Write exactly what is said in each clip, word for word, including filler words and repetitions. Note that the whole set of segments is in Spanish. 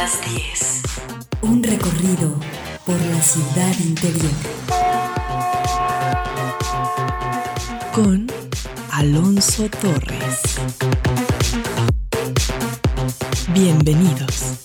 las diez. Un recorrido por la ciudad interior. Con Alonso Torres. Bienvenidos.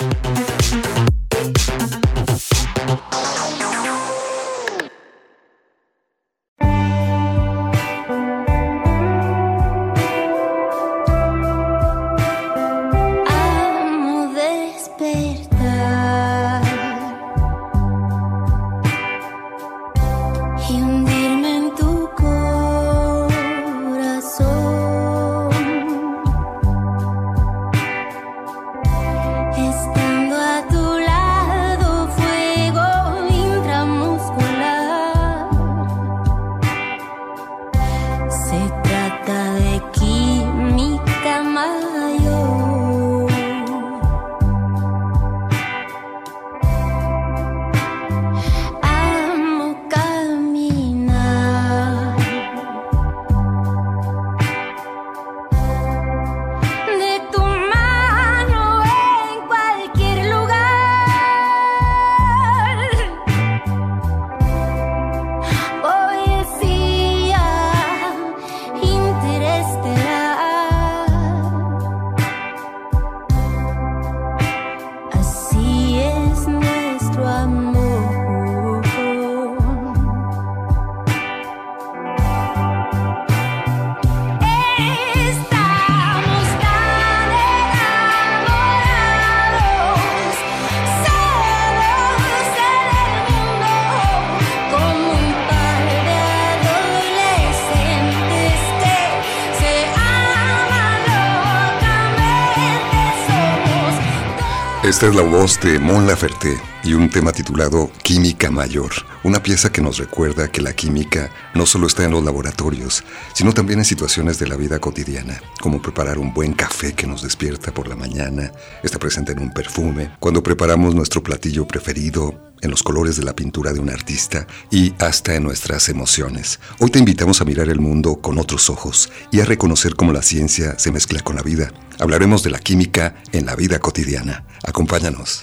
Esta es la voz de Mon Laferte y un tema titulado Química Mayor, una pieza que nos recuerda que la química no solo está en los laboratorios, sino también en situaciones de la vida cotidiana, como preparar un buen café que nos despierta por la mañana, está presente en un perfume, cuando preparamos nuestro platillo preferido, en los colores de la pintura de un artista y hasta en nuestras emociones. Hoy te invitamos a mirar el mundo con otros ojos y a reconocer cómo la ciencia se mezcla con la vida. Hablaremos de la química en la vida cotidiana. Acompáñanos.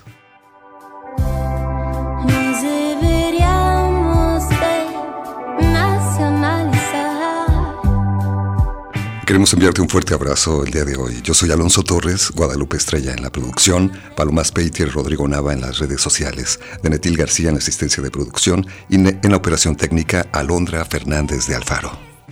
Queremos enviarte un fuerte abrazo el día de hoy. Yo soy Alonso Torres, Guadalupe Estrella en la producción, Paloma Speitier, Rodrigo Nava en las redes sociales, Denetil García en la asistencia de producción y en la operación técnica, Alondra Fernández de Alfaro.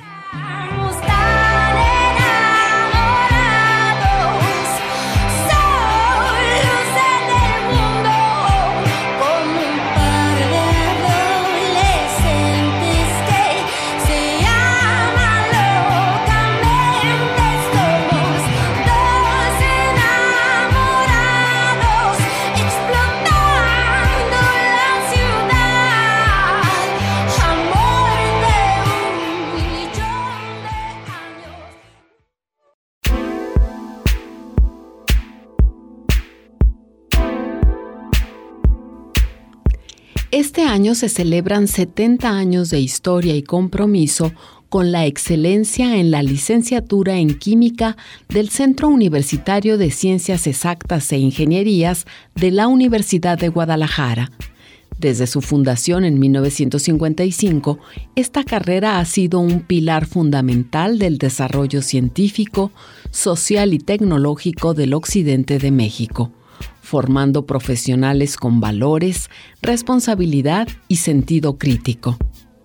Este año se celebran setenta años de historia y compromiso con la excelencia en la licenciatura en Química del Centro Universitario de Ciencias Exactas e Ingenierías de la Universidad de Guadalajara. Desde su fundación en mil novecientos cincuenta y cinco, esta carrera ha sido un pilar fundamental del desarrollo científico, social y tecnológico del occidente de México, formando profesionales con valores, responsabilidad y sentido crítico.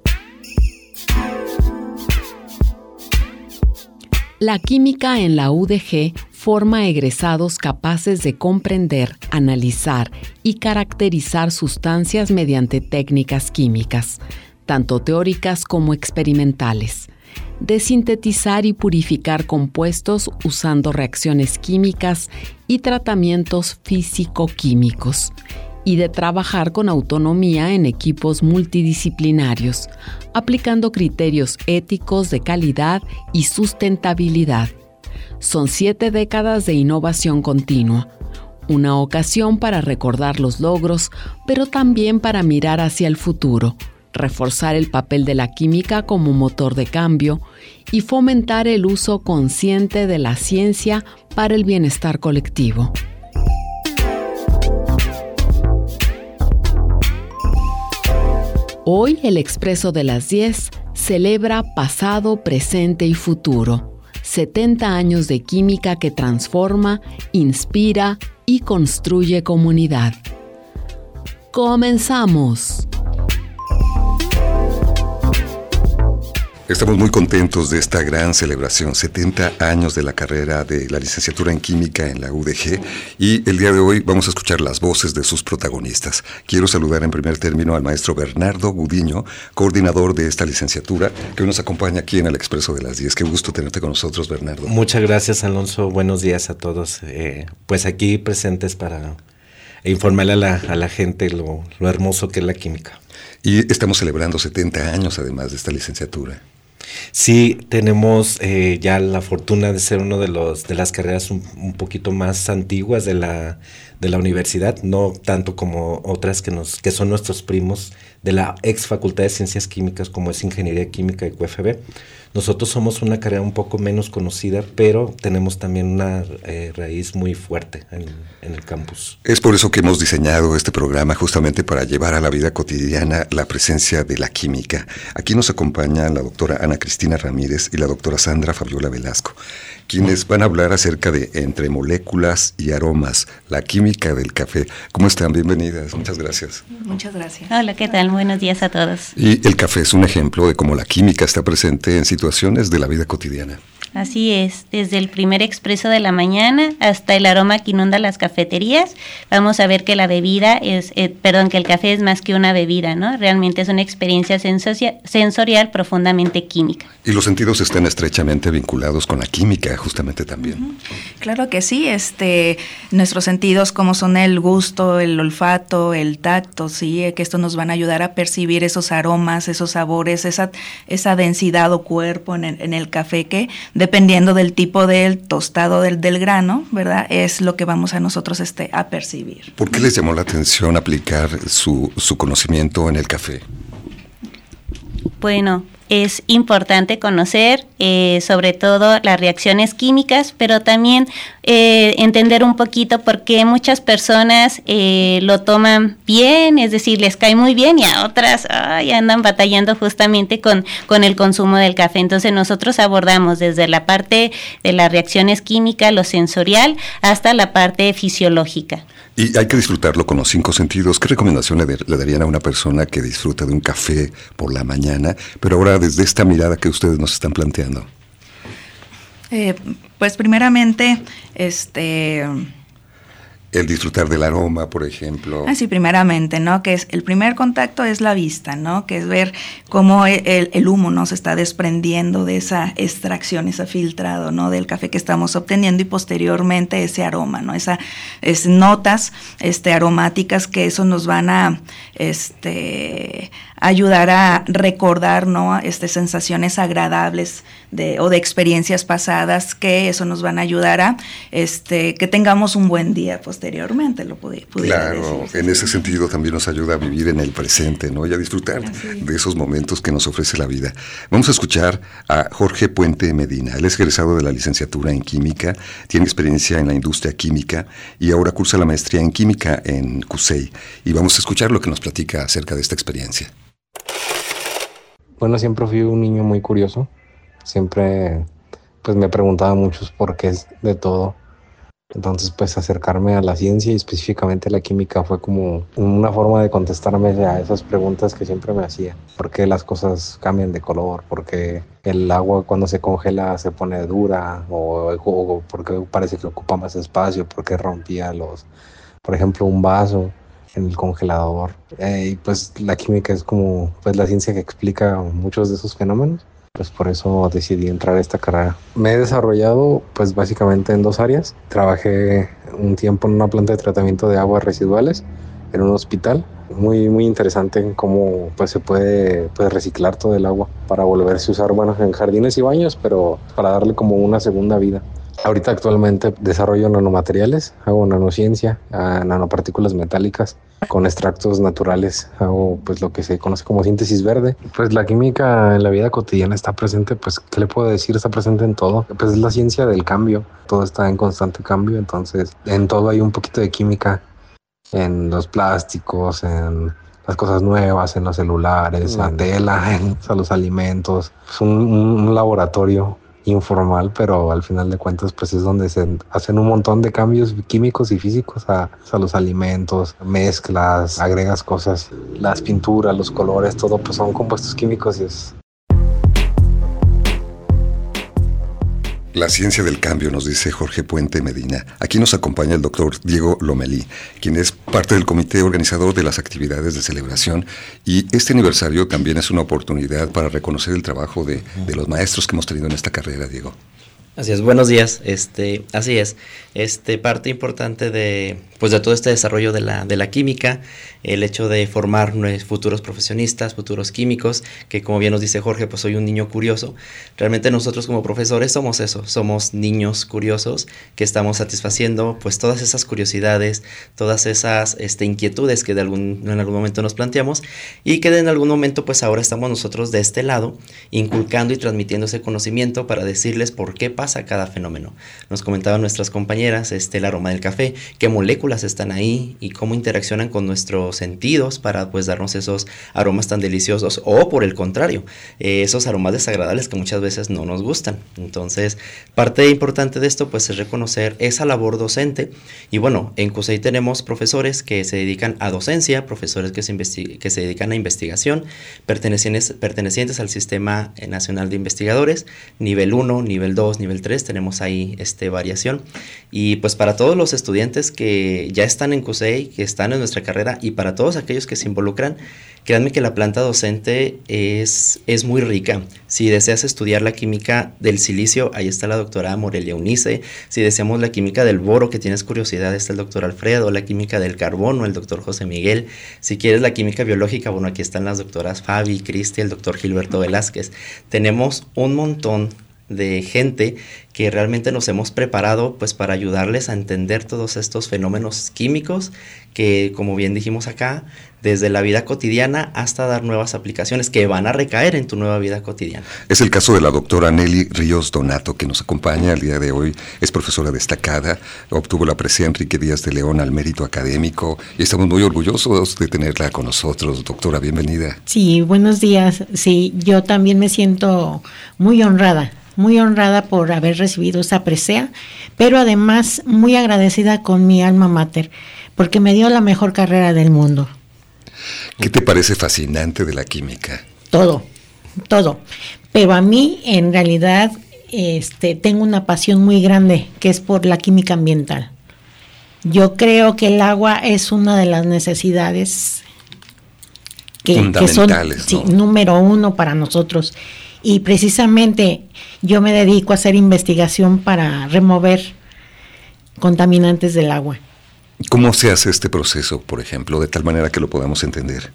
La química en la U D G forma egresados capaces de comprender, analizar y caracterizar sustancias mediante técnicas químicas, tanto teóricas como experimentales, de sintetizar y purificar compuestos usando reacciones químicas y tratamientos físico-químicos, y de trabajar con autonomía en equipos multidisciplinarios, aplicando criterios éticos de calidad y sustentabilidad. Son siete décadas de innovación continua, una ocasión para recordar los logros, pero también para mirar hacia el futuro, reforzar el papel de la química como motor de cambio y fomentar el uso consciente de la ciencia para el bienestar colectivo. Hoy el Expreso de las diez celebra pasado, presente y futuro. setenta años de química que transforma, inspira y construye comunidad. ¡Comenzamos! Estamos muy contentos de esta gran celebración, setenta años de la carrera de la licenciatura en Química en la U D G, y el día de hoy vamos a escuchar las voces de sus protagonistas. Quiero saludar en primer término al maestro Bernardo Gudiño, coordinador de esta licenciatura, que hoy nos acompaña aquí en el Expreso de las diez. Qué gusto tenerte con nosotros, Bernardo. Muchas gracias, Alonso. Buenos días a todos. Eh, pues aquí presentes para informarle a la, a la gente lo, lo hermoso que es la química. Y estamos celebrando setenta años además de esta licenciatura. Sí, tenemos eh, ya la fortuna de ser uno de los de las carreras un, un poquito más antiguas de la de la universidad, no tanto como otras que nos que son nuestros primos de la ex Facultad de Ciencias Químicas, como es Ingeniería Química y U F B. Nosotros somos una carrera un poco menos conocida, pero tenemos también una eh, raíz muy fuerte en, en el campus. Es por eso que hemos diseñado este programa, justamente para llevar a la vida cotidiana la presencia de la química. Aquí nos acompañan la doctora Ana Cristina Ramírez y la doctora Sandra Fabiola Velasco, quienes van a hablar acerca de entre moléculas y aromas, la química del café. ¿Cómo están? Bienvenidas. Muchas gracias. Muchas gracias. Hola, ¿qué tal? Buenos días a todos. Y el café es un ejemplo de cómo la química está presente en situaciones de la vida cotidiana. Así es, desde el primer expreso de la mañana hasta el aroma que inunda las cafeterías, vamos a ver que la bebida es, eh, perdón, que el café es más que una bebida, ¿no? Realmente es una experiencia sensocia, sensorial profundamente química. Y los sentidos están estrechamente vinculados con la química, justamente también. Uh-huh. Claro que sí, este, nuestros sentidos como son el gusto, el olfato, el tacto, sí, que esto nos van a ayudar a percibir esos aromas, esos sabores, esa, esa densidad o cuerpo en el, en el café que dependiendo del tipo del tostado del, del grano, ¿verdad? Es lo que vamos a nosotros este, a percibir. ¿Por qué les llamó la atención aplicar su, su conocimiento en el café? Bueno, es importante conocer eh, sobre todo las reacciones químicas, pero también eh, entender un poquito por qué muchas personas eh, lo toman bien, es decir, les cae muy bien, y a otras ay, andan batallando justamente con, con el consumo del café. Entonces nosotros abordamos desde la parte de las reacciones químicas, lo sensorial, hasta la parte fisiológica. Y hay que disfrutarlo con los cinco sentidos. ¿Qué recomendación le, le darían a una persona que disfruta de un café por la mañana, pero ahora desde esta mirada que ustedes nos están planteando? Eh, pues primeramente, este... El disfrutar del aroma, por ejemplo. Ah, sí, primeramente, ¿no? Que es el primer contacto es la vista, ¿no? Que es ver cómo el, el humo, ¿no? Se está desprendiendo de esa extracción, ese filtrado, ¿no? Del café que estamos obteniendo, y posteriormente ese aroma, ¿no? Esas es, notas este, aromáticas que eso nos van a este, ayudar a recordar, ¿no? Este, sensaciones agradables de, o de experiencias pasadas, que eso nos van a ayudar a este, que tengamos un buen día, pues. Posteriormente lo pudiera Claro, decir. en ese sentido también nos ayuda a vivir en el presente, ¿no? Y a disfrutar Así. de esos momentos que nos ofrece la vida. Vamos a escuchar a Jorge Puente Medina. Él es egresado de la licenciatura en Química, tiene experiencia en la industria química y ahora cursa la maestría en Química en C U S E I. Y vamos a escuchar lo que nos platica acerca de esta experiencia. Bueno, siempre fui un niño muy curioso. Siempre pues me preguntaba muchos porqués de todo. Entonces, pues acercarme a la ciencia y específicamente a la química fue como una forma de contestarme a esas preguntas que siempre me hacía. ¿Por qué las cosas cambian de color? ¿Por qué el agua cuando se congela se pone dura? ¿O, o por qué parece que ocupa más espacio? ¿Por qué rompía los, por ejemplo, un vaso en el congelador? Eh, y pues la química es como pues la ciencia que explica muchos de esos fenómenos. Pues por eso decidí entrar a esta carrera. Me he desarrollado pues básicamente en dos áreas. Trabajé un tiempo en una planta de tratamiento de aguas residuales en un hospital. Muy, muy interesante en cómo pues, se puede, puede reciclar todo el agua para volverse a usar, bueno, en jardines y baños, pero para darle como una segunda vida. Ahorita actualmente desarrollo nanomateriales, hago nanociencia, nanopartículas metálicas con extractos naturales, hago pues lo que se conoce como síntesis verde. Pues la química en la vida cotidiana está presente, pues ¿qué le puedo decir? Está presente en todo. Pues es la ciencia del cambio, todo está en constante cambio, entonces en todo hay un poquito de química, en los plásticos, en las cosas nuevas en los celulares, la tela, en, o sea, los alimentos. Es un, un laboratorio informal, pero al final de cuentas pues es donde se hacen un montón de cambios químicos y físicos a, a los alimentos, mezclas, agregas cosas, las pinturas, los colores, todo pues son compuestos químicos y es... La ciencia del cambio, nos dice Jorge Puente Medina. Aquí nos acompaña el doctor Diego Lomelí, quien es parte del comité organizador de las actividades de celebración, y este aniversario también es una oportunidad para reconocer el trabajo de, de los maestros que hemos tenido en esta carrera, Diego. Así es, buenos días. Este, así es. Este, parte importante de, pues, de todo este desarrollo de la, de la química, el hecho de formar futuros profesionistas, futuros químicos, que como bien nos dice Jorge, pues soy un niño curioso. Realmente nosotros como profesores somos eso, somos niños curiosos que estamos satisfaciendo pues todas esas curiosidades, todas esas este, inquietudes que de algún, en algún momento nos planteamos y que en algún momento pues ahora estamos nosotros de este lado inculcando y transmitiendo ese conocimiento para decirles por qué pasa cada fenómeno. Nos comentaban nuestras compañeras este, el aroma del café, qué moléculas están ahí y cómo interaccionan con nuestros sentidos para pues darnos esos aromas tan deliciosos, o por el contrario, eh, esos aromas desagradables que muchas veces no nos gustan. Entonces, parte importante de esto pues es reconocer esa labor docente, y bueno, en C U S E I tenemos profesores que se dedican a docencia, profesores que se, investi- que se dedican a investigación, pertenecientes, pertenecientes al Sistema Nacional de Investigadores, nivel uno, nivel dos, nivel tres, tenemos ahí este, variación, y pues para todos los estudiantes que ya están en C U S E I, que están en nuestra carrera, y para todos aquellos que se involucran, créanme que la planta docente es, es muy rica. Si deseas estudiar la química del silicio, ahí está la doctora Morelia Unice. Si deseamos la química del boro, que tienes curiosidad, está el doctor Alfredo. La química del carbono, el doctor José Miguel. Si quieres la química biológica, bueno, aquí están las doctoras Fabi, Cristi, el doctor Gilberto Velázquez. Tenemos un montón de gente que realmente nos hemos preparado pues para ayudarles a entender todos estos fenómenos químicos que, como bien dijimos acá, desde la vida cotidiana hasta dar nuevas aplicaciones que van a recaer en tu nueva vida cotidiana. Es el caso de la doctora Nelly Ríos Donato, que nos acompaña el día de hoy. Es profesora destacada, obtuvo la presea Enrique Díaz de León al mérito académico y estamos muy orgullosos de tenerla con nosotros. Doctora, bienvenida. Sí, buenos días. Sí, yo también me siento muy honrada. Muy honrada por haber recibido esa presea, pero además muy agradecida con mi alma mater, porque me dio la mejor carrera del mundo. ¿Qué te parece fascinante de la química? Todo, todo. Pero a mí, en realidad, este, tengo una pasión muy grande, que es por la química ambiental. Yo creo que el agua es una de las necesidades que, fundamentales, que son, ¿no? Sí, número uno para nosotros. Y precisamente yo me dedico a hacer investigación para remover contaminantes del agua. ¿Cómo se hace este proceso, por ejemplo, de tal manera que lo podamos entender?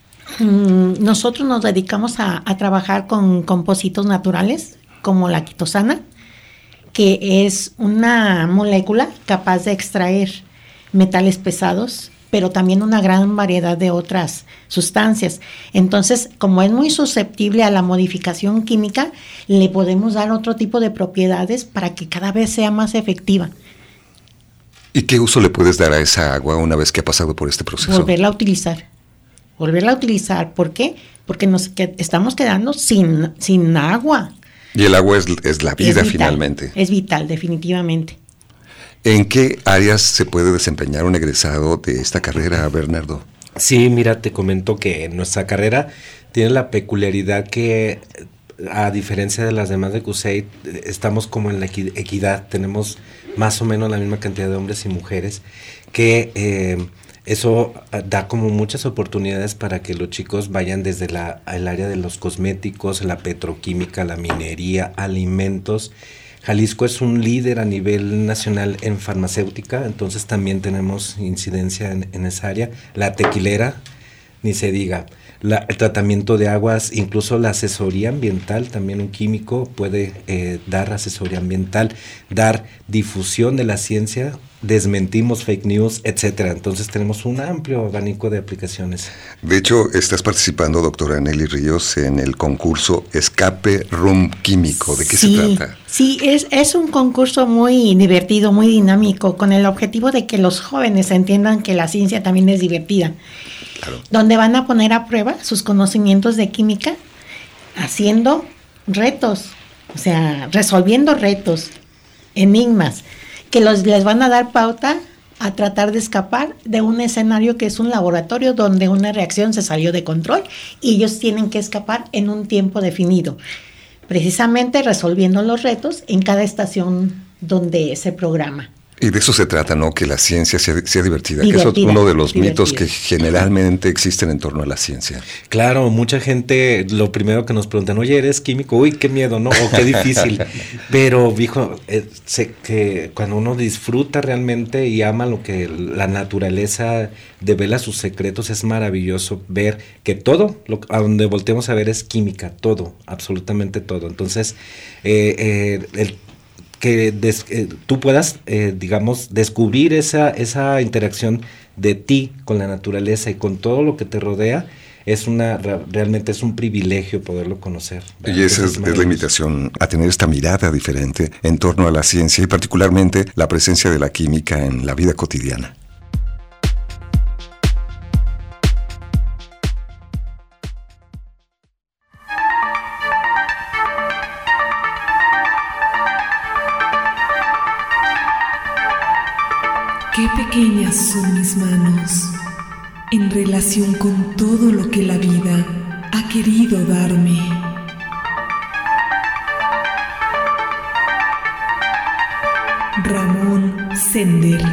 Mm, nosotros nos dedicamos a, a trabajar con compositos naturales, como la quitosana, que es una molécula capaz de extraer metales pesados, pero también una gran variedad de otras sustancias. Entonces, como es muy susceptible a la modificación química, le podemos dar otro tipo de propiedades para que cada vez sea más efectiva. ¿Y qué uso le puedes dar a esa agua una vez que ha pasado por este proceso? Volverla a utilizar. Volverla a utilizar. ¿Por qué? Porque nos que, estamos quedando sin, sin agua. Y el agua es, es la vida, es vital, finalmente. Es vital, definitivamente. ¿En qué áreas se puede desempeñar un egresado de esta carrera, Bernardo? Sí, mira, te comento que nuestra carrera tiene la peculiaridad que, a diferencia de las demás de C U S E I, estamos como en la equidad, tenemos más o menos la misma cantidad de hombres y mujeres, que eh, eso da como muchas oportunidades para que los chicos vayan desde la, el área de los cosméticos, la petroquímica, la minería, alimentos. Jalisco es un líder a nivel nacional en farmacéutica, entonces también tenemos incidencia en, en esa área. La tequilera, ni se diga. La, el tratamiento de aguas, incluso la asesoría ambiental, también un químico puede eh, dar asesoría ambiental, dar difusión de la ciencia, desmentimos fake news, etcétera. Entonces tenemos un amplio abanico de aplicaciones. De hecho, estás participando, doctora Nelly Ríos, en el concurso Escape Room Químico. ¿De qué sí, se trata? Sí, es, es un concurso muy divertido, muy dinámico, con el objetivo de que los jóvenes entiendan que la ciencia también es divertida. Claro. Donde van a poner a prueba sus conocimientos de química haciendo retos, o sea, resolviendo retos, enigmas, que los, les van a dar pauta a tratar de escapar de un escenario que es un laboratorio donde una reacción se salió de control y ellos tienen que escapar en un tiempo definido, precisamente resolviendo los retos en cada estación donde se programa. Y de eso se trata, ¿no? Que la ciencia sea, sea divertida, divertida, que eso es uno de los divertida. mitos que generalmente existen en torno a la ciencia. Claro, mucha gente, lo primero que nos preguntan, oye, ¿eres químico? Uy, qué miedo, ¿no? O qué difícil. Pero, viejo, eh, sé que cuando uno disfruta realmente y ama lo que la naturaleza devela sus secretos, es maravilloso ver que todo, lo, a donde volteemos a ver es química, todo, absolutamente todo. Entonces, eh, eh, el que des, eh, tú puedas, eh, digamos, descubrir esa, esa interacción de ti con la naturaleza y con todo lo que te rodea, es una realmente es un privilegio poderlo conocer. Y esa es, es la invitación a tener esta mirada diferente en torno a la ciencia y particularmente la presencia de la química en la vida cotidiana. Qué pequeñas son mis manos en relación con todo lo que la vida ha querido darme. Ramón Sender.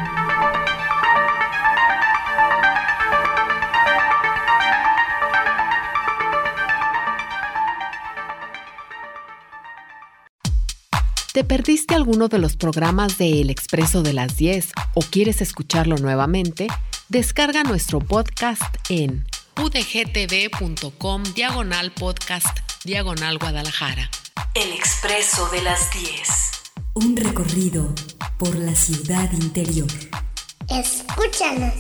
¿Te perdiste alguno de los programas de El Expreso de las diez o quieres escucharlo nuevamente? Descarga nuestro podcast en udgtv.com diagonal podcast diagonal Guadalajara. El Expreso de las diez. Un recorrido por la ciudad interior. Escúchanos.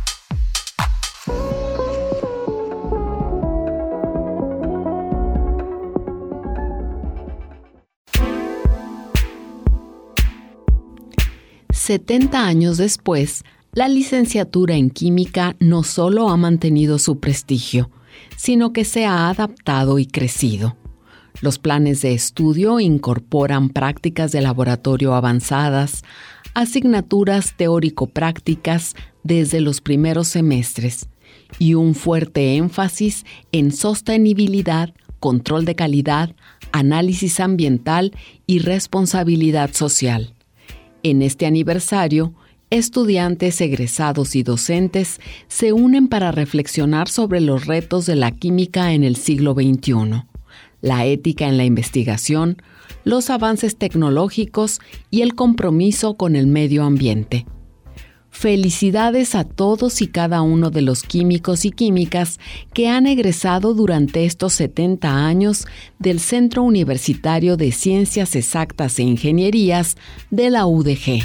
setenta años después, la licenciatura en química no solo ha mantenido su prestigio, sino que se ha adaptado y crecido. Los planes de estudio incorporan prácticas de laboratorio avanzadas, asignaturas teórico-prácticas desde los primeros semestres y un fuerte énfasis en sostenibilidad, control de calidad, análisis ambiental y responsabilidad social. En este aniversario, estudiantes, egresados y docentes se unen para reflexionar sobre los retos de la química en el siglo veintiuno, la ética en la investigación, los avances tecnológicos y el compromiso con el medio ambiente. Felicidades a todos y cada uno de los químicos y químicas que han egresado durante estos setenta años del Centro Universitario de Ciencias Exactas e Ingenierías de la U D G.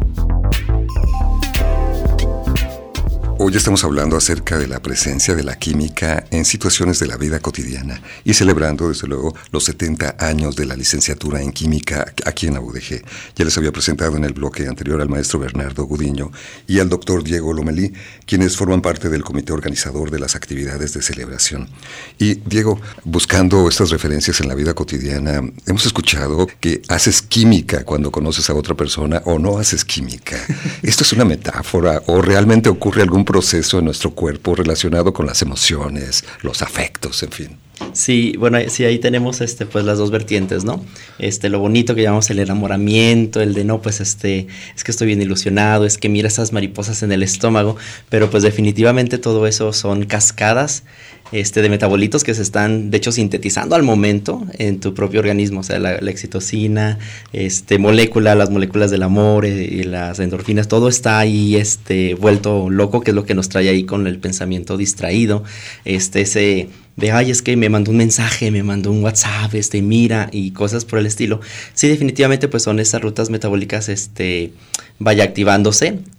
Hoy estamos hablando acerca de la presencia de la química en situaciones de la vida cotidiana y celebrando, desde luego, los setenta años de la licenciatura en química aquí en la U D G. Ya les había presentado en el bloque anterior al maestro Bernardo Gudiño y al doctor Diego Lomelí, quienes forman parte del comité organizador de las actividades de celebración. Y Diego, buscando estas referencias en la vida cotidiana, hemos escuchado que haces química cuando conoces a otra persona o no haces química. ¿Esto es una metáfora o realmente ocurre algún proceso en nuestro cuerpo relacionado con las emociones, los afectos, en fin? Sí, bueno, sí, ahí tenemos este, pues las dos vertientes, ¿no? Este, lo bonito que llamamos el enamoramiento, el de no, pues este, es que estoy bien ilusionado, es que mira esas mariposas en el estómago, pero pues definitivamente todo eso son cascadas este, de metabolitos que se están, de hecho, sintetizando al momento en tu propio organismo, o sea, la, la oxitocina, este, molécula, las moléculas del amor eh, y las endorfinas, todo está ahí, este, vuelto loco, que es lo que nos trae ahí con el pensamiento distraído, este, ese de, ay, es que me mandó un mensaje, me mandó un WhatsApp, este, mira, y cosas por el estilo. Sí, definitivamente, pues son esas rutas metabólicas, este, vaya activándose.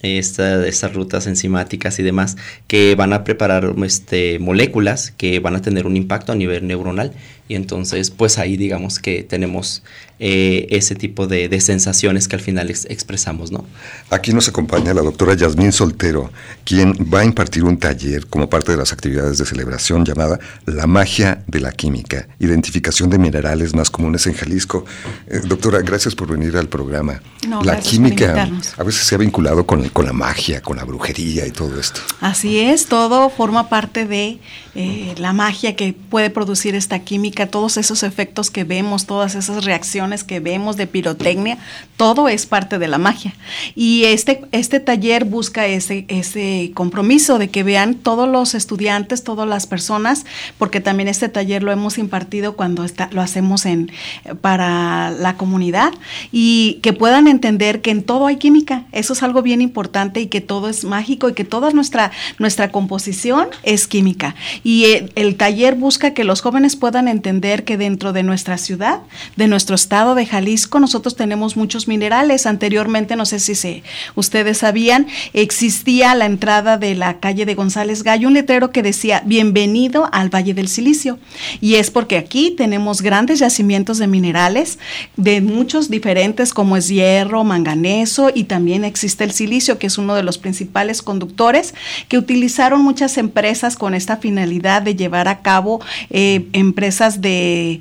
esta, estas rutas enzimáticas y demás, que van a preparar este, moléculas que van a tener un impacto a nivel neuronal. Y entonces, pues ahí digamos que tenemos eh, ese tipo de, de sensaciones que al final ex- expresamos, ¿no? Aquí nos acompaña la doctora Yasmín Soltero, quien va a impartir un taller como parte de las actividades de celebración llamada La Magia de la Química, identificación de minerales más comunes en Jalisco. Eh, doctora, gracias por venir al programa. No, la química por a veces se ha vinculado con, con la magia, con la brujería y todo esto. Así es, todo forma parte de eh, la magia que puede producir esta química, todos esos efectos que vemos, todas esas reacciones que vemos de pirotecnia, todo es parte de la magia. Y este, este taller busca ese, ese compromiso de que vean todos los estudiantes, todas las personas, porque también este taller lo hemos impartido cuando está, lo hacemos en, para la comunidad, y que puedan entender que en todo hay química. Eso es algo bien importante, y que todo es mágico, y que toda nuestra, nuestra composición es química. Y el, el taller busca que los jóvenes puedan entender que dentro de nuestra ciudad, de nuestro estado de Jalisco, nosotros tenemos muchos minerales. Anteriormente, no sé si se, ustedes sabían, existía a la entrada de la calle de González Gallo un letrero que decía bienvenido al Valle del Silicio, y es porque aquí tenemos grandes yacimientos de minerales de muchos diferentes, como es hierro, manganeso, y también existe el silicio, que es uno de los principales conductores que utilizaron muchas empresas con esta finalidad de llevar a cabo eh, empresas de,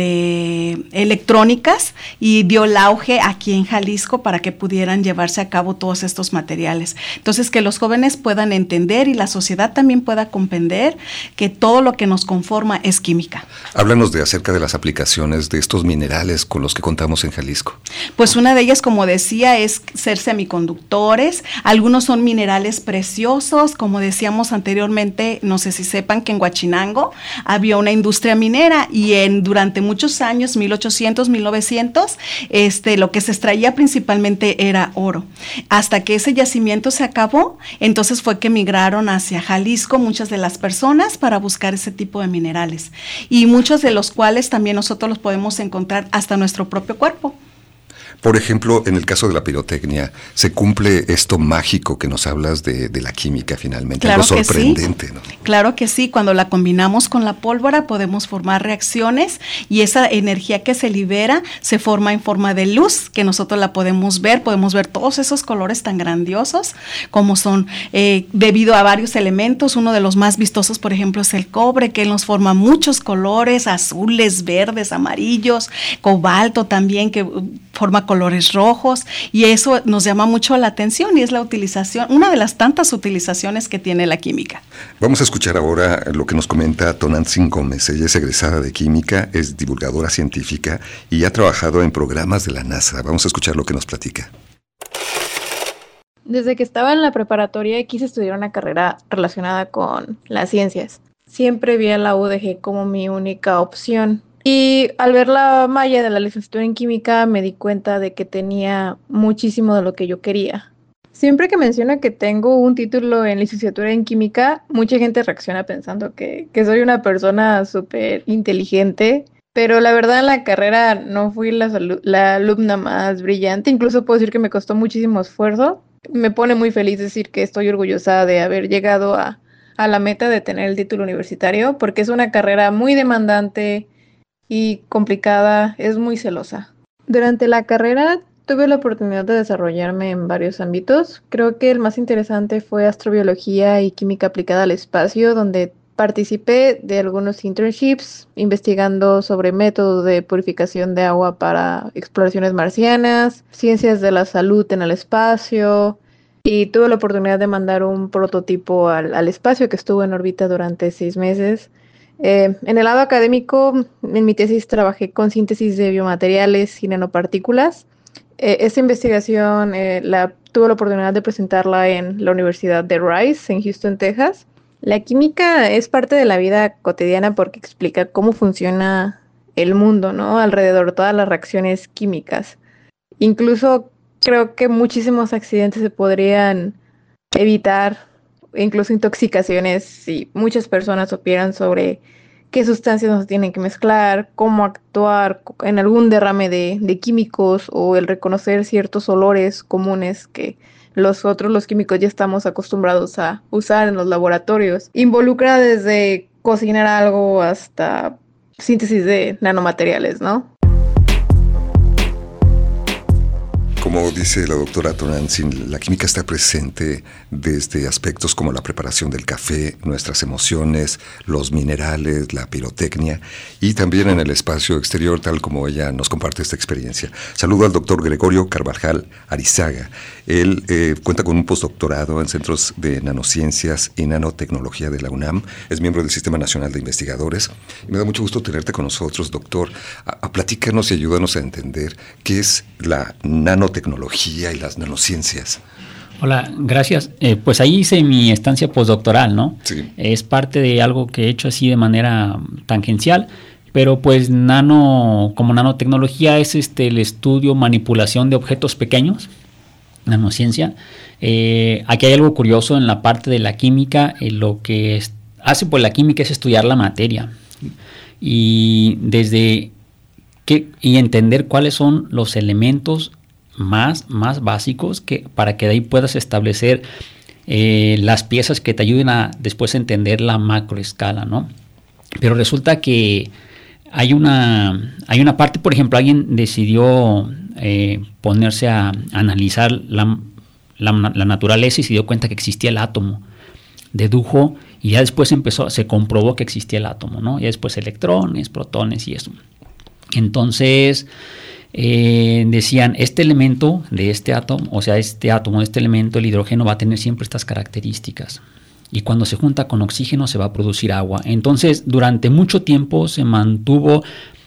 de electrónicas, y dio el auge aquí en Jalisco para que pudieran llevarse a cabo todos estos materiales. Entonces, que los jóvenes puedan entender y la sociedad también pueda comprender que todo lo que nos conforma es química. Háblanos de acerca de las aplicaciones de estos minerales con los que contamos en Jalisco. Pues una de ellas, como decía, es ser semiconductores. Algunos son minerales preciosos, como decíamos anteriormente, no sé si sepan que en Huachinango había una industria minera, y en durante muchos años, mil ochocientos, mil novecientos, este, lo que se extraía principalmente era oro. Hasta que ese yacimiento se acabó, entonces fue que migraron hacia Jalisco muchas de las personas para buscar ese tipo de minerales, y muchos de los cuales también nosotros los podemos encontrar hasta en nuestro propio cuerpo. Por ejemplo, en el caso de la pirotecnia, ¿se cumple esto mágico que nos hablas de, de la química finalmente? Claro, algo sorprendente, que sí. ¿no? Claro que sí, cuando la combinamos con la pólvora podemos formar reacciones, y esa energía que se libera se forma en forma de luz, que nosotros la podemos ver, podemos ver todos esos colores tan grandiosos como son, eh, debido a varios elementos. Uno de los más vistosos, por ejemplo, es el cobre, que nos forma muchos colores, azules, verdes, amarillos, cobalto también, que forma colores rojos, y eso nos llama mucho la atención, y es la utilización, una de las tantas utilizaciones que tiene la química. Vamos a escuchar ahora lo que nos comenta Tonantzin Gómez. Ella es egresada de química, es divulgadora científica y ha trabajado en programas de la NASA. Vamos a escuchar lo que nos platica. Desde que estaba en la preparatoria quise estudiar una carrera relacionada con las ciencias. Siempre vi a la U D G como mi única opción. Y al ver la malla de la licenciatura en química me di cuenta de que tenía muchísimo de lo que yo quería. Siempre que menciono que tengo un título en licenciatura en química, mucha gente reacciona pensando que, que soy una persona súper inteligente, pero la verdad en la carrera no fui la, la alumna más brillante, incluso puedo decir que me costó muchísimo esfuerzo. Me pone muy feliz decir que estoy orgullosa de haber llegado a, a la meta de tener el título universitario, porque es una carrera muy demandante y complicada, es muy celosa. Durante la carrera tuve la oportunidad de desarrollarme en varios ámbitos. Creo que el más interesante fue astrobiología y química aplicada al espacio, donde participé de algunos internships investigando sobre métodos de purificación de agua para exploraciones marcianas, ciencias de la salud en el espacio, y tuve la oportunidad de mandar un prototipo al, al espacio que estuvo en órbita durante seis meses. Eh, en el lado académico, en mi tesis trabajé con síntesis de biomateriales y nanopartículas. Eh, esta investigación eh, la, tuve la oportunidad de presentarla en la Universidad de Rice, en Houston, Texas. La química es parte de la vida cotidiana porque explica cómo funciona el mundo, ¿no? Alrededor de todas las reacciones químicas. Incluso creo que muchísimos accidentes se podrían evitar, incluso intoxicaciones, si muchas personas supieran sobre qué sustancias nos tienen que mezclar, cómo actuar en algún derrame de, de químicos, o el reconocer ciertos olores comunes que los otros, los químicos, ya estamos acostumbrados a usar en los laboratorios. Involucra desde cocinar algo hasta síntesis de nanomateriales, ¿no? Como dice la doctora Tonantzin, la química está presente desde aspectos como la preparación del café, nuestras emociones, los minerales, la pirotecnia y también en el espacio exterior, tal como ella nos comparte esta experiencia. Saludo al doctor Gregorio Carvajal Arizaga. Él eh, cuenta con un postdoctorado en Centros de Nanociencias y Nanotecnología de la UNAM, es miembro del Sistema Nacional de Investigadores. Y me da mucho gusto tenerte con nosotros, doctor. A, a platícanos y ayúdanos a entender qué es la nanotecnología tecnología y las nanociencias. Hola, gracias. Eh, pues ahí hice mi estancia postdoctoral, ¿no? Sí. Es parte de algo que he hecho así de manera tangencial, pero pues nano, como nanotecnología es este el estudio, manipulación de objetos pequeños, nanociencia. Eh, aquí hay algo curioso en la parte de la química, eh, lo que es, hace pues la química es estudiar la materia y desde que, y entender cuáles son los elementos más, más básicos que, para que de ahí puedas establecer eh, las piezas que te ayuden a después entender la macroescala, ¿no? Pero resulta que hay una, hay una parte, por ejemplo, alguien decidió eh, ponerse a analizar la, la, la naturaleza y se dio cuenta que existía el átomo. Dedujo y ya después empezó, se comprobó que existía el átomo, ¿no? Y después electrones, protones y eso. Entonces Eh, decían, este elemento de este átomo, o sea, este átomo, este elemento, el hidrógeno, va a tener siempre estas características. Y cuando se junta con oxígeno se va a producir agua. Entonces, durante mucho tiempo se mantuvo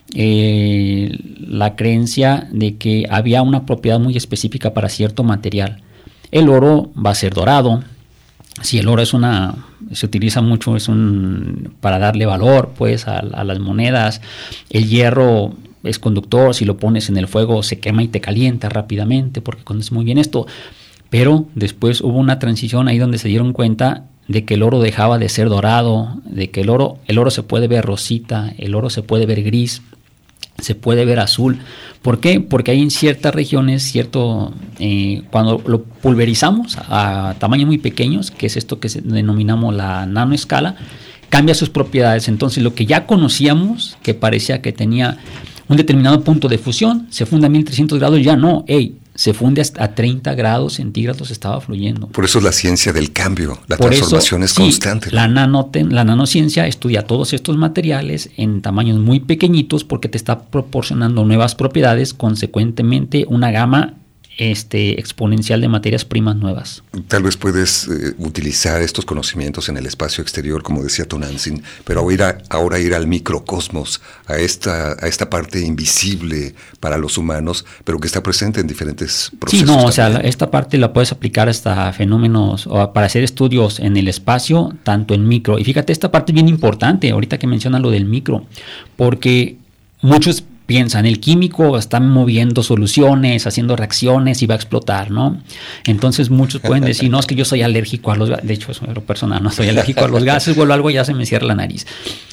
eh, la creencia de que había una propiedad muy específica para cierto material. El oro va a ser dorado. Si el oro es una, se utiliza mucho es un, para darle valor pues a, a las monedas. El hierro es conductor, si lo pones en el fuego se quema y te calienta rápidamente porque conoces muy bien esto, pero después hubo una transición ahí donde se dieron cuenta de que el oro dejaba de ser dorado, de que el oro, el oro se puede ver rosita, el oro se puede ver gris, se puede ver azul. ¿Por qué? Porque hay en ciertas regiones, cierto, eh, cuando lo pulverizamos a tamaños muy pequeños, que es esto que denominamos la nanoescala, cambia sus propiedades. Entonces lo que ya conocíamos, que parecía que tenía un determinado punto de fusión, se funde a mil trescientos grados, ya no, hey, se funde hasta a treinta grados centígrados, estaba fluyendo. Por eso es la ciencia del cambio, la Por transformación eso, es sí, constante. La, nanote, la nanociencia estudia todos estos materiales en tamaños muy pequeñitos porque te está proporcionando nuevas propiedades, consecuentemente una gama Este, exponencial de materias primas nuevas. Tal vez puedes eh, utilizar estos conocimientos en el espacio exterior, como decía Tonantzin, pero ahora ir, a, ahora ir al microcosmos, a esta, a esta parte invisible para los humanos, pero que está presente en diferentes procesos. Sí, no, también. o sea, la, esta parte la puedes aplicar hasta fenómenos, o para hacer estudios en el espacio, tanto en micro. Y fíjate, esta parte es bien importante, ahorita que mencionas lo del micro, porque muchos piensan, el químico está moviendo soluciones, haciendo reacciones y va a explotar, ¿no? Entonces muchos pueden decir, no, es que yo soy alérgico a los gases. De hecho, es lo personal, no soy alérgico a los gases, vuelvo algo y ya se me cierra la nariz.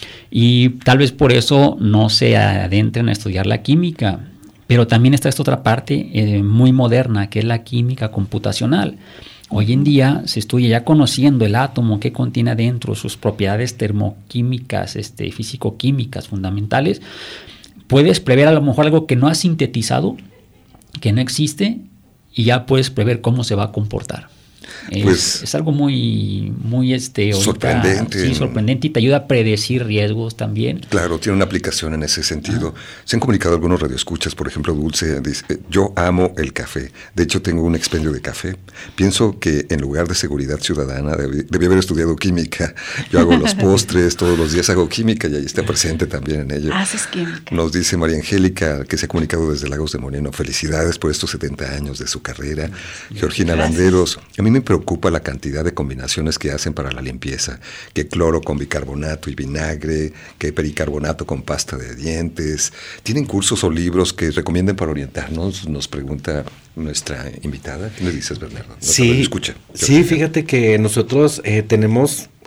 Y tal vez por eso no se adentren a estudiar la química. Pero también está esta otra parte eh, muy moderna, que es la química computacional. Hoy en día se estudia ya conociendo el átomo, qué contiene adentro, sus propiedades termoquímicas, este, físico-químicas fundamentales. Puedes prever a lo mejor algo que no has sintetizado, que no existe, y ya puedes prever cómo se va a comportar. Es, pues, es algo muy, muy este, ahorita, sorprendente. Sí, sorprendente y te ayuda a predecir riesgos también. Claro, tiene una aplicación en ese sentido. Ah. Se han comunicado algunos radioescuchas, por ejemplo, Dulce dice, yo amo el café. De hecho, tengo un expendio de café. Pienso que en lugar de seguridad ciudadana debí, debí haber estudiado química. Yo hago los postres, todos los días hago química y ahí está presente también en ello. Haces química. Nos dice María Angélica, que se ha comunicado desde Lagos de Moreno. Felicidades por estos setenta años de su carrera. Georgina Gracias. Landeros, a mí me preocupa la cantidad de combinaciones que hacen para la limpieza, que cloro con bicarbonato y vinagre, que pericarbonato con pasta de dientes. ¿Tienen cursos o libros que recomienden para orientarnos? Nos pregunta nuestra invitada. ¿Qué le dices, Bernardo? No sí, escucha. Sí, fíjate que nosotros eh, tenemos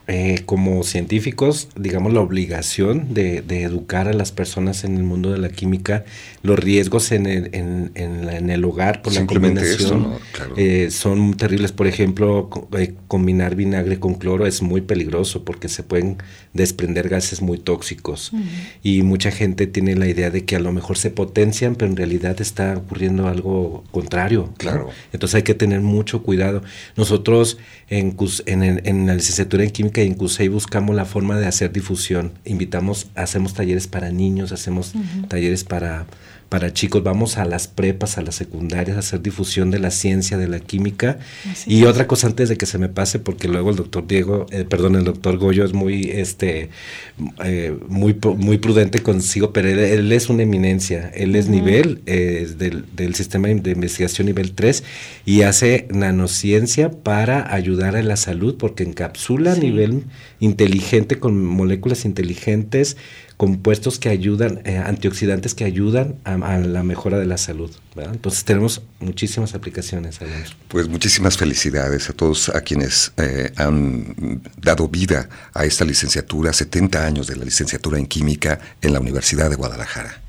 eh, como científicos, digamos, la obligación de, de educar a las personas en el mundo de la química, los riesgos en el, en, en, la, en el hogar por Simplemente la combinación eso, ¿no? Claro. eh, son terribles. Por ejemplo, co- eh, combinar vinagre con cloro es muy peligroso porque se pueden desprender gases muy tóxicos. Uh-huh. Y mucha gente tiene la idea de que a lo mejor se potencian, pero en realidad está ocurriendo algo contrario. Claro. ¿no? Entonces hay que tener mucho cuidado. Nosotros en, en, en la licenciatura en química y en C U S E I buscamos la forma de hacer difusión. Invitamos, hacemos talleres para niños, hacemos uh-huh. talleres para, para chicos, vamos a las prepas, a las secundarias, a hacer difusión de la ciencia, de la química. Así y es. Otra cosa antes de que se me pase, porque luego el doctor Diego, eh, perdón, el doctor Goyo es muy, este, eh, muy, muy prudente consigo, pero él, él es una eminencia, él es uh-huh. nivel eh, del, del sistema de investigación nivel tres y hace nanociencia para ayudar a la salud, porque encapsula sí. a nivel inteligente con moléculas inteligentes, compuestos que ayudan, eh, antioxidantes que ayudan a, a la mejora de la salud, ¿verdad? Entonces tenemos muchísimas aplicaciones ahí dentro. Pues muchísimas felicidades a todos a quienes eh, han dado vida a esta licenciatura, setenta años de la licenciatura en química en la Universidad de Guadalajara.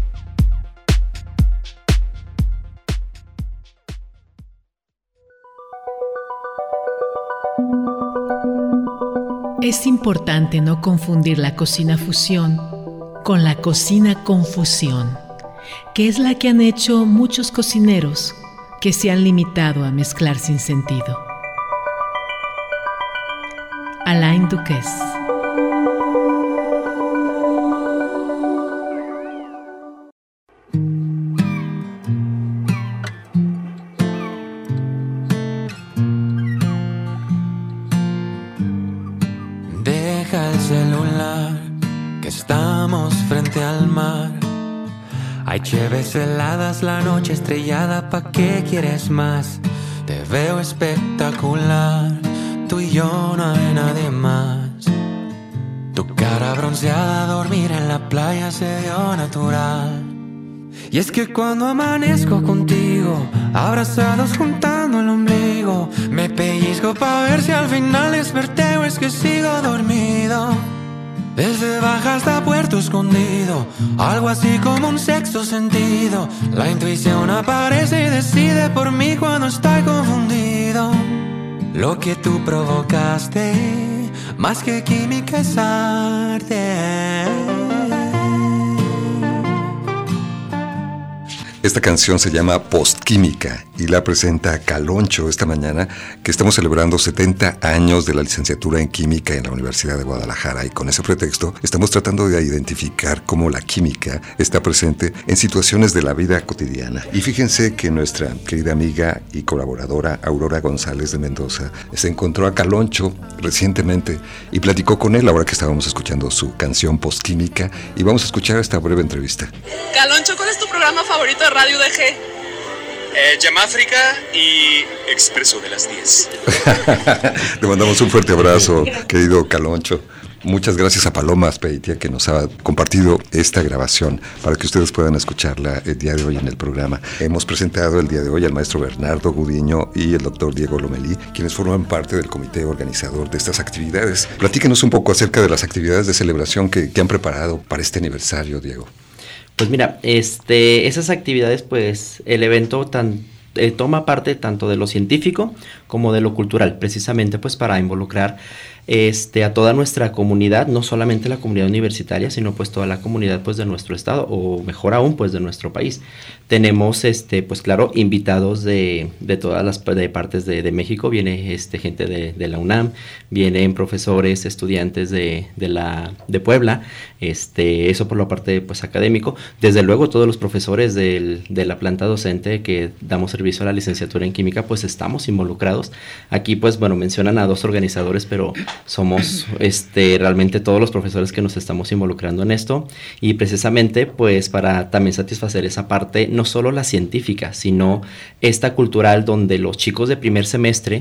Es importante no confundir la cocina fusión con la cocina confusión, que es la que han hecho muchos cocineros que se han limitado a mezclar sin sentido. Alain Duquesne. Hay cheves heladas, la noche estrellada, ¿pa' qué quieres más? Te veo espectacular, tú y yo no hay nadie más. Tu cara bronceada, dormir en la playa se dio natural. Y es que cuando amanezco contigo, abrazados juntando el ombligo, me pellizco pa' ver si al final desperté o es que sigo dormido. Desde Baja hasta Puerto Escondido, algo así como un sexto sentido. La intuición aparece y decide por mí cuando estoy confundido. Lo que tú provocaste, más que química es arte. Esta canción se llama Postquímica y la presenta Caloncho esta mañana, que estamos celebrando setenta años de la licenciatura en química en la Universidad de Guadalajara, y con ese pretexto estamos tratando de identificar cómo la química está presente en situaciones de la vida cotidiana. Y fíjense que nuestra querida amiga y colaboradora Aurora González de Mendoza se encontró a Caloncho recientemente y platicó con él ahora que estábamos escuchando su canción Postquímica, y vamos a escuchar esta breve entrevista. Caloncho, ¿cuál es tu programa favorito de Radio U D G? Eh, Yamáfrica y Expreso de las diez. Le mandamos un fuerte abrazo, querido Caloncho. Muchas gracias a Paloma Azpeitia, que nos ha compartido esta grabación para que ustedes puedan escucharla el día de hoy en el programa. Hemos presentado el día de hoy al maestro Bernardo Gudiño y el doctor Diego Lomelí, quienes forman parte del comité organizador de estas actividades. Platíquenos un poco acerca de las actividades de celebración que, que han preparado para este aniversario, Diego. Pues mira, este, esas actividades, pues el evento tan, eh, toma parte tanto de lo científico como de lo cultural, precisamente pues para involucrar este, a toda nuestra comunidad, no solamente la comunidad universitaria, sino pues toda la comunidad pues de nuestro estado, o mejor aún pues de nuestro país. Tenemos, este, pues claro, invitados de, de todas las de partes de, de México. Viene este, gente de, de la UNAM, vienen profesores, estudiantes de, de, la, de Puebla, este, eso por la parte pues académico. Desde luego todos los profesores del, de la planta docente que damos servicio a la licenciatura en química, pues estamos involucrados. Aquí pues bueno, mencionan a dos organizadores, pero somos este, realmente todos los profesores que nos estamos involucrando en esto, y precisamente pues para también satisfacer esa parte, no solo la científica, sino esta cultural, donde los chicos de primer semestre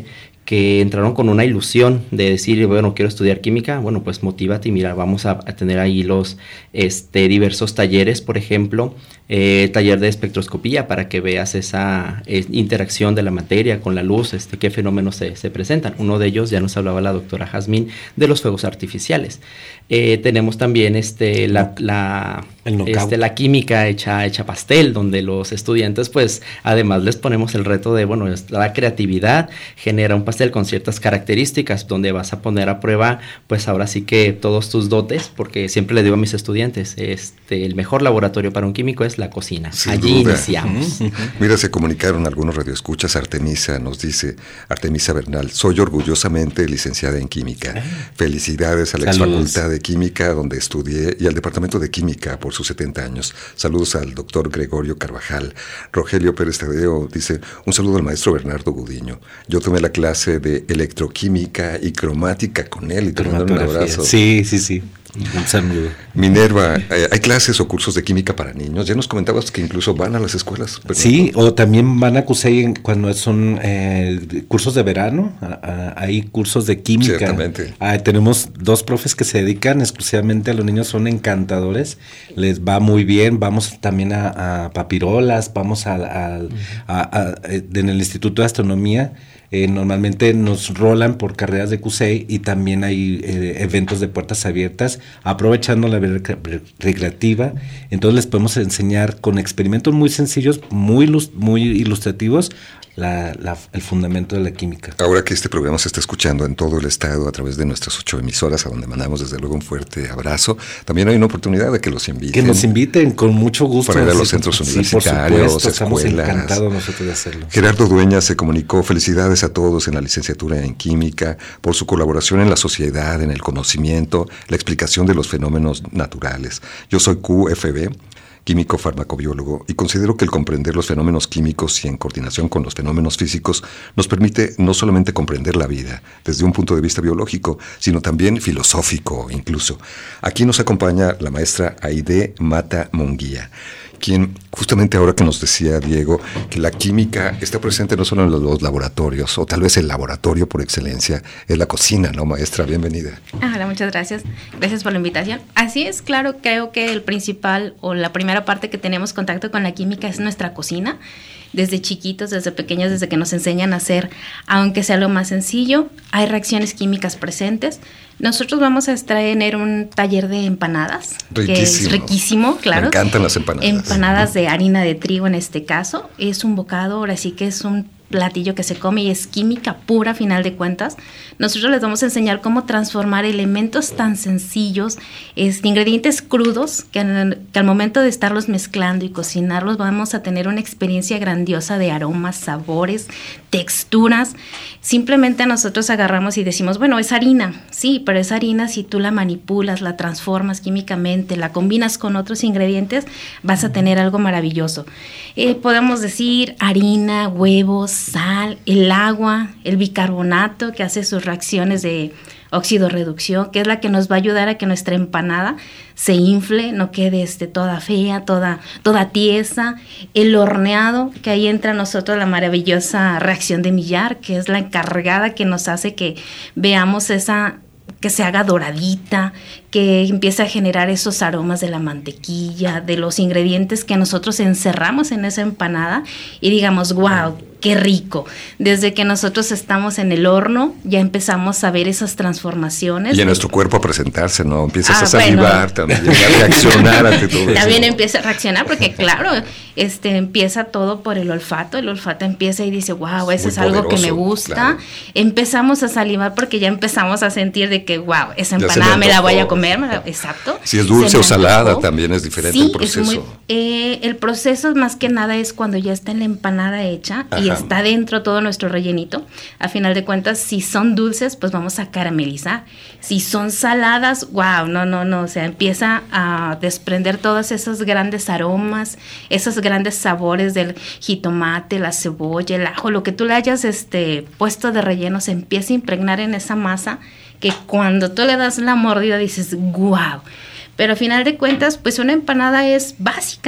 que entraron con una ilusión de decir, bueno, quiero estudiar química, bueno, pues motívate y mira, vamos a, a tener ahí los este, diversos talleres, por ejemplo, eh, taller de espectroscopía para que veas esa eh, interacción de la materia con la luz, este, qué fenómenos se, se presentan. Uno de ellos, ya nos hablaba la doctora Jazmín, de los fuegos artificiales. Eh, tenemos también este, la, la, este, la química hecha, hecha pastel, donde los estudiantes, pues, además les ponemos el reto de, bueno, la creatividad genera un pastel con ciertas características, donde vas a poner a prueba, pues, ahora sí que todos tus dotes, porque siempre le digo a mis estudiantes, este, el mejor laboratorio para un químico es la cocina. Sin Allí duda. Iniciamos. Uh-huh. Mira, se comunicaron algunos radioescuchas. Artemisa nos dice, Artemisa Bernal, soy orgullosamente licenciada en química. Ay. Felicidades a la exfacultad de Química, donde estudié, y al Departamento de Química por sus setenta años. Saludos al doctor Gregorio Carvajal. Rogelio Pérez Tadeo dice, un saludo al maestro Bernardo Gudiño. Yo tomé la clase de electroquímica y cromática con él, y te mando un abrazo. Sí, sí, sí. Un saludo. Minerva, eh, ¿hay clases o cursos de química para niños? Ya nos comentabas que incluso van a las escuelas. Pero sí, no. O también van a C U S E I cuando son eh, cursos de verano. A, a, hay cursos de química. Ciertamente. Ah, tenemos dos profes que se dedican exclusivamente a los niños, son encantadores. Les va muy bien. Vamos también a, a Papirolas, vamos a, a, uh-huh. a, a, a en el Instituto de Astronomía. Eh, normalmente nos rolan por carreras de C U S E I y también hay eh, eventos de puertas abiertas, aprovechando la vida recreativa. Entonces les podemos enseñar con experimentos muy sencillos, muy, muy ilustrativos, La, la, el fundamento de la química. Ahora que este programa se está escuchando en todo el estado a través de nuestras ocho emisoras, a donde mandamos desde luego un fuerte abrazo, también hay una oportunidad de que los inviten. Que nos inviten con mucho gusto. Para ir a los centros sí, universitarios, por supuesto, escuelas. Estamos encantados nosotros de hacerlo. Gerardo Dueñas se comunicó, felicidades a todos en la licenciatura en química por su colaboración en la sociedad, en el conocimiento, la explicación de los fenómenos naturales. Yo soy Q F B, químico farmacobiólogo, y considero que el comprender los fenómenos químicos y en coordinación con los fenómenos físicos nos permite no solamente comprender la vida desde un punto de vista biológico, sino también filosófico incluso. Aquí nos acompaña la maestra Aide Mata Munguía, quien justamente ahora que nos decía Diego que la química está presente no solo en los laboratorios, o tal vez el laboratorio por excelencia es la cocina, ¿no, maestra? Bienvenida. Hola, muchas gracias. Gracias por la invitación. Así es, claro, creo que el principal o la primera parte que tenemos contacto con la química es nuestra cocina. Desde chiquitos, desde pequeños, desde que nos enseñan a hacer, aunque sea lo más sencillo, hay reacciones químicas presentes. Nosotros vamos a tener un taller de empanadas, riquísimo. Que es riquísimo, claro. Me encantan las empanadas. Empanadas de harina de trigo en este caso. Es un bocado, ahora sí que es un platillo que se come y es química pura a final de cuentas. Nosotros les vamos a enseñar cómo transformar elementos tan sencillos, este, ingredientes crudos, que, en, que al momento de estarlos mezclando y cocinarlos vamos a tener una experiencia grandiosa de aromas, sabores, texturas. Simplemente nosotros agarramos y decimos, bueno, es harina, sí, pero es harina si tú la manipulas, la transformas químicamente, la combinas con otros ingredientes, vas a tener algo maravilloso. Eh, podemos decir harina, huevos, sal, el agua, el bicarbonato que hace sus reacciones de óxido-reducción, que es la que nos va a ayudar a que nuestra empanada se infle, no quede este, toda fea, toda, toda tiesa. El horneado, que ahí entra a nosotros la maravillosa reacción de Millar, que es la encargada que nos hace que veamos esa, que se haga doradita, que empiece a generar esos aromas de la mantequilla, de los ingredientes que nosotros encerramos en esa empanada y digamos, wow, qué rico. Desde que nosotros estamos en el horno, ya empezamos a ver esas transformaciones. Y en nuestro cuerpo a presentarse, ¿no? Empiezas ah, a salivar bueno. también, a reaccionar ante todo También eso. empieza a reaccionar porque, claro, este empieza todo por el olfato. El olfato empieza y dice, wow, eso es, es algo que me gusta. Claro. Empezamos a salivar porque ya empezamos a sentir de que, wow, esa empanada me, me la voy a comer. Exacto. Si es dulce o salada, también es diferente sí, el proceso. Es muy, eh, el proceso más que nada es cuando ya está en la empanada hecha. Ajá. Y está dentro todo nuestro rellenito. A final de cuentas, si son dulces, pues vamos a caramelizar. Si son saladas, wow, no, no, no, o sea, empieza a desprender todos esos grandes aromas, esos grandes sabores del jitomate, la cebolla, el ajo, lo que tú le hayas este, puesto de relleno se empieza a impregnar en esa masa que cuando tú le das la mordida dices, wow. Pero a final de cuentas, pues una empanada es básica.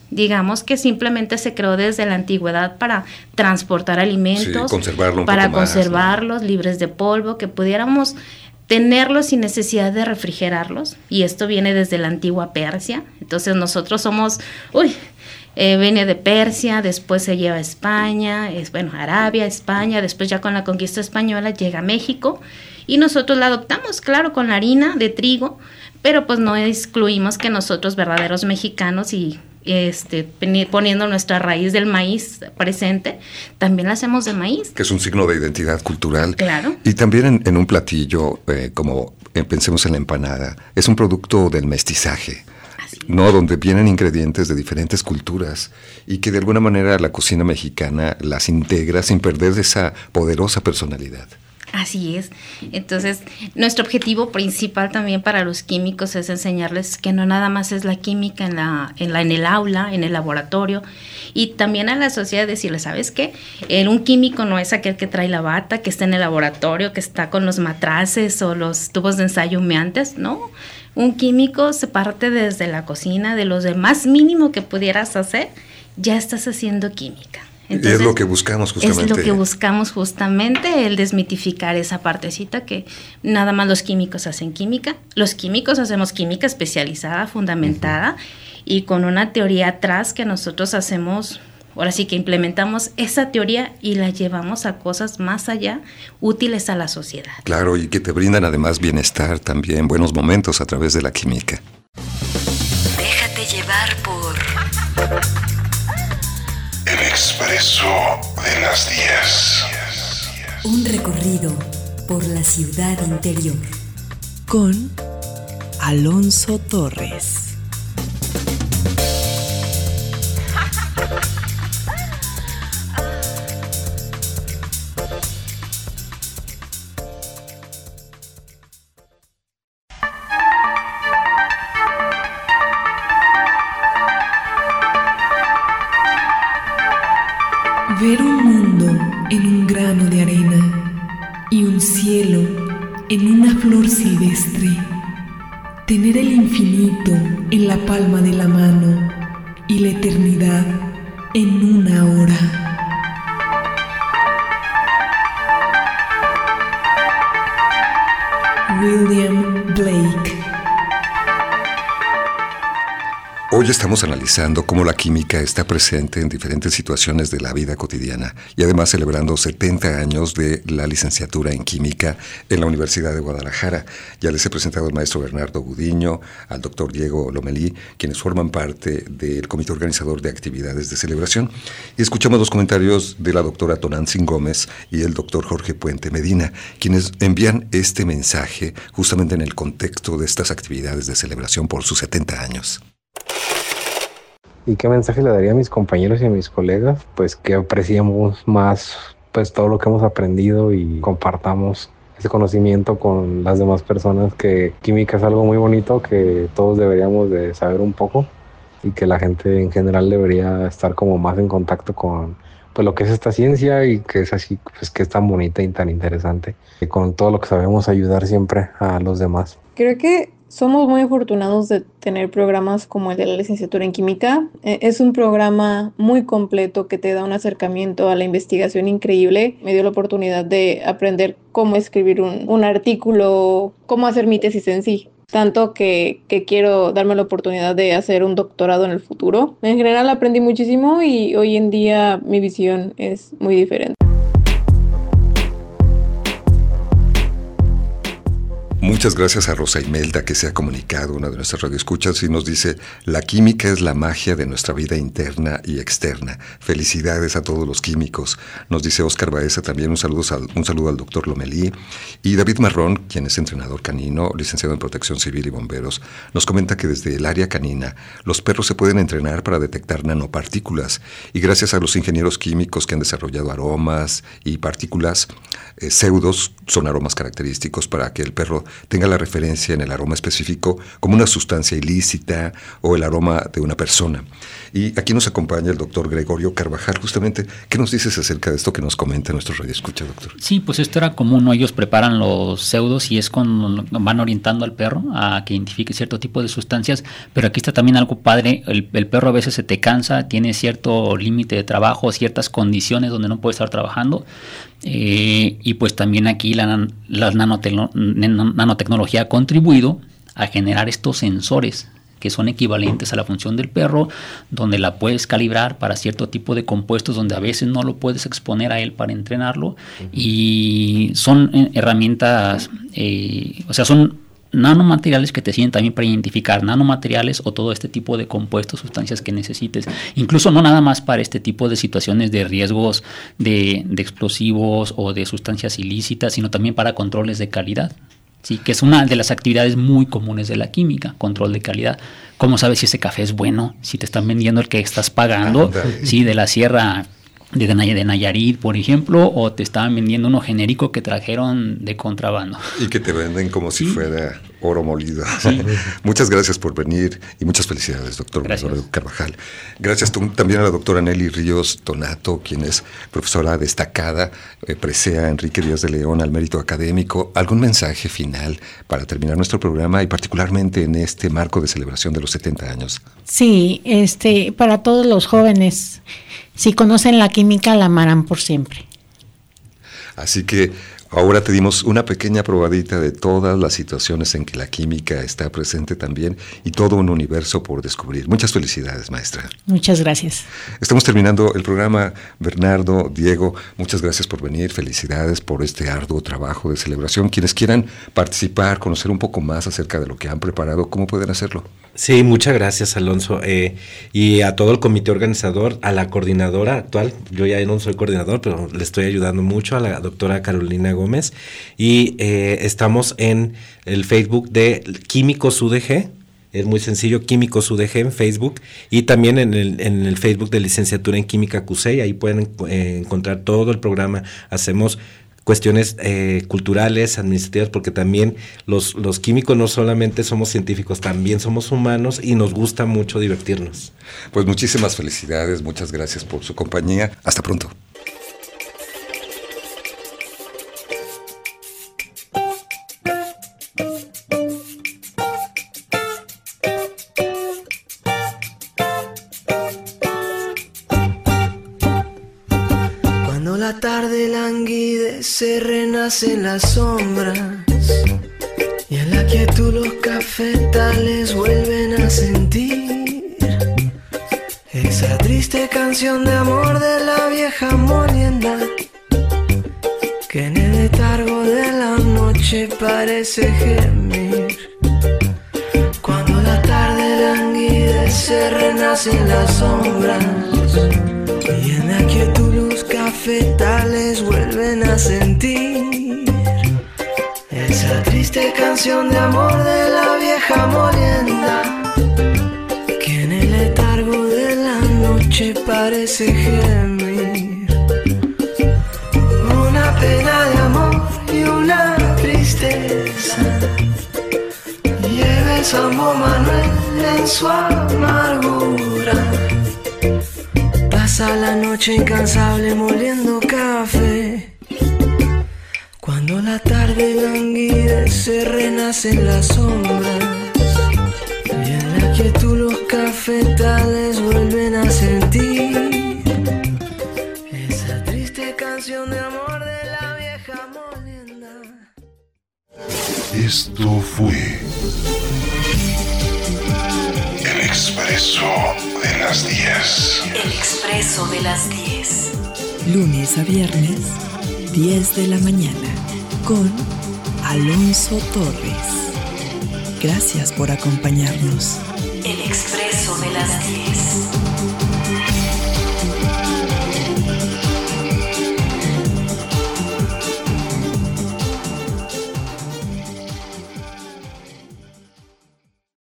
digamos que simplemente se creó desde la antigüedad para transportar alimentos, sí, conservarlo un para poco más, conservarlos, ¿no? Libres de polvo, que pudiéramos tenerlos sin necesidad de refrigerarlos, y esto viene desde la antigua Persia. Entonces nosotros somos, uy, eh, viene de Persia, después se lleva a España, es, bueno, Arabia, España, después ya con la conquista española llega a México, y nosotros la adoptamos, claro, con la harina de trigo, pero pues no excluimos que nosotros, verdaderos mexicanos, y este poniendo nuestra raíz del maíz presente, también la hacemos de maíz. Que es un signo de identidad cultural. Claro. Y también en, en un platillo, eh, como eh, pensemos en la empanada, es un producto del mestizaje, Así. ¿no? Donde vienen ingredientes de diferentes culturas y que de alguna manera la cocina mexicana las integra sin perder esa poderosa personalidad. Así es. Entonces, nuestro objetivo principal también para los químicos es enseñarles que no nada más es la química en la, en la, en el aula, en el laboratorio, y también a la sociedad decirles, ¿sabes qué? El, un químico no es aquel que trae la bata, que está en el laboratorio, que está con los matraces o los tubos de ensayo humeantes, ¿no? Un químico se parte desde la cocina, de lo más mínimo que pudieras hacer, ya estás haciendo química. Entonces, es lo que buscamos justamente. Es lo que buscamos justamente, el desmitificar esa partecita que nada más los químicos hacen química. Los químicos hacemos química especializada, fundamentada, uh-huh. y con una teoría atrás que nosotros hacemos, ahora sí que implementamos esa teoría y la llevamos a cosas más allá, útiles a la sociedad. Claro, y que te brindan además bienestar también, buenos momentos a través de la química. Déjate llevar por... El Expreso de las diez. Un recorrido por la ciudad interior. Con Alonso Torres. Ver un mundo en un grano de arena y un cielo en una flor silvestre. Tener el infinito en la palma de la mano y la eternidad en una hora. William Blake. Hoy estamos analizando cómo la química está presente en diferentes situaciones de la vida cotidiana y además celebrando setenta años de la licenciatura en química en la Universidad de Guadalajara. Ya les he presentado al maestro Bernardo Gudiño, al doctor Diego Lomelí, quienes forman parte del comité organizador de actividades de celebración. Y escuchamos los comentarios de la doctora Tonantzin Gómez y el doctor Jorge Puente Medina, quienes envían este mensaje justamente en el contexto de estas actividades de celebración por sus setenta años. ¿Y qué mensaje le daría a mis compañeros y a mis colegas? Pues que apreciemos más pues todo lo que hemos aprendido y compartamos ese conocimiento con las demás personas, que química es algo muy bonito que todos deberíamos de saber un poco y que la gente en general debería estar como más en contacto con pues lo que es esta ciencia y que es así, pues que es tan bonita y tan interesante, y con todo lo que sabemos ayudar siempre a los demás. Creo que somos muy afortunados de tener programas como el de la licenciatura en química. Es un programa muy completo que te da un acercamiento a la investigación increíble. Me dio la oportunidad de aprender cómo escribir un, un artículo, cómo hacer mi tesis en sí. Tanto que, que quiero darme la oportunidad de hacer un doctorado en el futuro. En general aprendí muchísimo y hoy en día mi visión es muy diferente. Muchas gracias a Rosa Imelda, que se ha comunicado, una de nuestras radioescuchas, y nos dice: la química es la magia de nuestra vida interna y externa. Felicidades a todos los químicos. Nos dice Óscar Baeza también, un saludo, al, un saludo al doctor Lomelí. Y David Marrón, quien es entrenador canino, licenciado en Protección Civil y Bomberos, nos comenta que desde el área canina los perros se pueden entrenar para detectar nanopartículas, y gracias a los ingenieros químicos que han desarrollado aromas y partículas, eh, pseudos, son aromas característicos para que el perro tenga tenga la referencia en el aroma específico como una sustancia ilícita o el aroma de una persona. Y aquí nos acompaña el doctor Gregorio Carvajal, justamente. ¿Qué nos dices acerca de esto que nos comenta nuestro radioescucha, doctor? Sí, pues esto era común, ¿no? Ellos preparan los pseudos y es cuando van orientando al perro a que identifique cierto tipo de sustancias, pero aquí está también algo padre, el, el perro a veces se te cansa, tiene cierto límite de trabajo, ciertas condiciones donde no puede estar trabajando, eh, y pues también aquí la, la nanotecno, nanotecnología ha contribuido a generar estos sensores que son equivalentes a la función del perro, donde la puedes calibrar para cierto tipo de compuestos, donde a veces no lo puedes exponer a él para entrenarlo, uh-huh. y son herramientas, eh, o sea, son nanomateriales que te sirven también para identificar nanomateriales o todo este tipo de compuestos, sustancias que necesites, incluso no nada más para este tipo de situaciones de riesgos de, de explosivos o de sustancias ilícitas, sino también para controles de calidad. Sí, que es una de las actividades muy comunes de la química, control de calidad. ¿Cómo sabes si ese café es bueno? Si te están vendiendo el que estás pagando, sí, de la sierra de, de Nayarit, por ejemplo, o te estaban vendiendo uno genérico que trajeron de contrabando. Y que te venden como si sí. fuera oro molido. Sí. Muchas gracias por venir y muchas felicidades, doctor Gregorio Carvajal. Gracias también a la doctora Nelly Ríos Donato, quien es profesora destacada, eh, presea Enrique Díaz de León al mérito académico. ¿Algún mensaje final para terminar nuestro programa y particularmente en este marco de celebración de los setenta años? Sí, este, para todos los jóvenes, si conocen la química, la amarán por siempre. Así que ahora te dimos una pequeña probadita de todas las situaciones en que la química está presente también y todo un universo por descubrir. Muchas felicidades, maestra. Muchas gracias. Estamos terminando el programa. Bernardo, Diego, muchas gracias por venir. Felicidades por este arduo trabajo de celebración. Quienes quieran participar, conocer un poco más acerca de lo que han preparado, ¿cómo pueden hacerlo? Sí, muchas gracias, Alonso, eh, y a todo el comité organizador, a la coordinadora actual. Yo ya no soy coordinador, pero le estoy ayudando mucho, a la doctora Carolina Gómez, y eh, estamos en el Facebook de Químicos U D G. Es muy sencillo, Químicos U D G en Facebook, y también en el, en el Facebook de Licenciatura en Química C U S E I. Ahí pueden eh, encontrar todo el programa. Hacemos cuestiones eh, culturales, administrativas, porque también los, los químicos no solamente somos científicos, también somos humanos y nos gusta mucho divertirnos. Pues muchísimas felicidades, muchas gracias por su compañía. Hasta pronto. La tarde languidece, renace en las sombras, y en la quietud los cafetales vuelven a sentir esa triste canción de amor de la vieja molienda, que en el letargo de la noche parece gemir. Cuando la tarde languidece, renace en las sombras, y en la quietud los cafetales vuelven a sentir esa triste canción de amor de la vieja molienda, que en el letargo de la noche parece gemir. Una pena de amor y una tristeza lleva el Sambo Manuel en su amargura. Pasa la noche incansable moliendo café. Cuando la tarde languidece, renace en las sombras, y en la quietud los cafetales vuelven a sentir esa triste canción de amor de la vieja molienda. Esto fue El Expreso de las diez. El Expreso de las diez. Lunes a viernes, diez de la mañana, con Alonso Torres. Gracias por acompañarnos. El Expreso de las diez.